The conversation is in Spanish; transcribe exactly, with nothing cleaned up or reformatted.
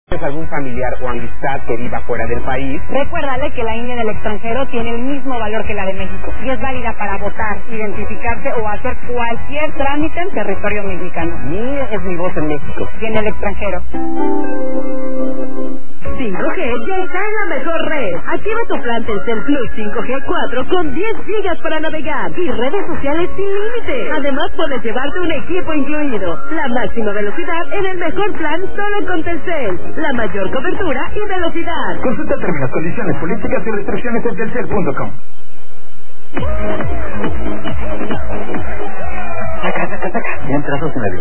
¿Tienes algún familiar o amistad que viva fuera del país? Recuérdale que la I N E del extranjero tiene el mismo valor que la de México y es válida para votar, identificarse o hacer cualquier trámite en territorio mexicano. Mía es mi voz en México. Y en el extranjero. cinco G ya está en la mejor red. Activa tu plan Telcel Plus cinco G cuatro con diez gigas para navegar y redes sociales sin límite. Además puedes llevarte un equipo incluido. La máxima velocidad en el mejor plan solo con Telcel. La mayor cobertura y velocidad. Consulta términos, condiciones, políticas y restricciones en telcel punto com. Saca, saca, saca. Ya entrados en el